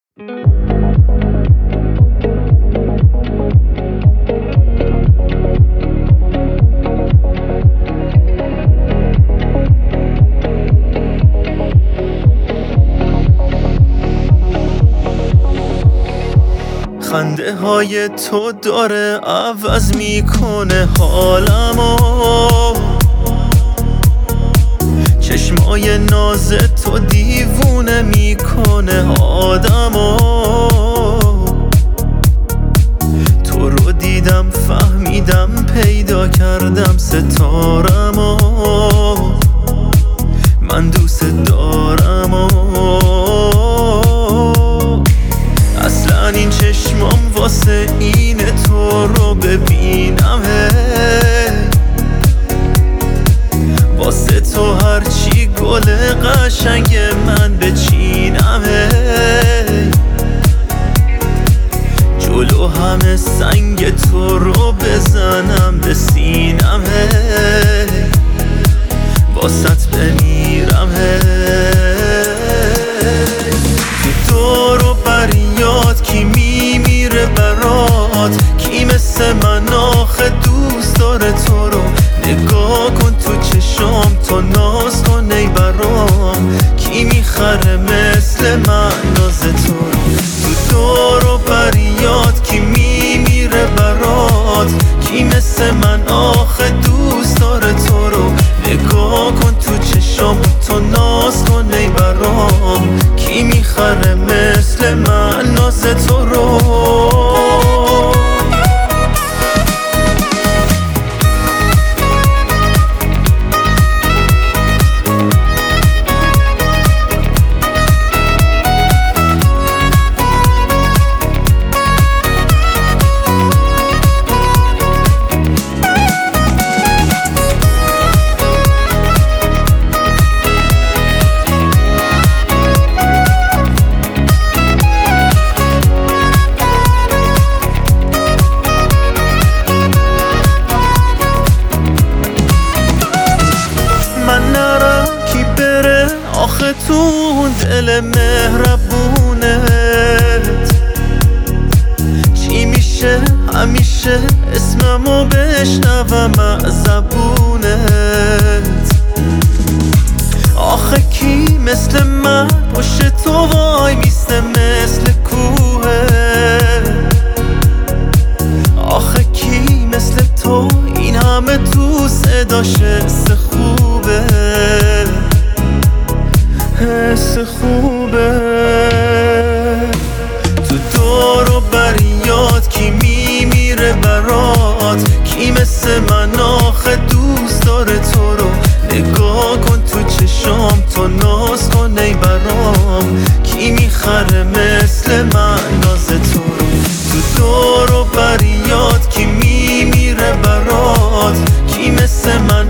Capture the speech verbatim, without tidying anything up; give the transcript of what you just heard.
خنده های تو داره عوض میکنه حالمو، چشمای ناز تو دیوونه میکنه آدمو. تو رو دیدم فهمیدم پیدا کردم ستارمو، من دوست دارمو. اصلا این چشمام واسه اینه تو رو ببینم، واسه تو هرچی گل قشنگ من بچینم، جلو همه سنگ تو رو بزنم به سینم، واسط بمیرم. تو دور و بریاد کی میمیره برات، کی مثل من آخه دوست داره تو رو. نگاه کن تو چشام تو ناز کن ای برام، کی میخره مثل من ناز تو رو. تو دور و بریاد کی میمیره برات، کی مثل من آخه دوست داره تو رو. نگاه کن تو چشام تو ناز کن ای برام، کی میخره مثل من ناز تو رو. آخه تو دل مهربونت چی میشه همیشه اسممو بشنوم از زبونت. آخه کی مثل من پشت تو وای میسته مثل کوه، آخه کی مثل تو این همه تو صداش حس خوبه، حس خوبه. تو دور و بریاد کی میمیره برات، کی مثل من آخه دوست داره تو رو. نگاه کن تو چشام تو ناز کن ای برام، کی میخره مثل من ناز تو رو. تو دور و بریاد کی میمیره برات، کی مثل من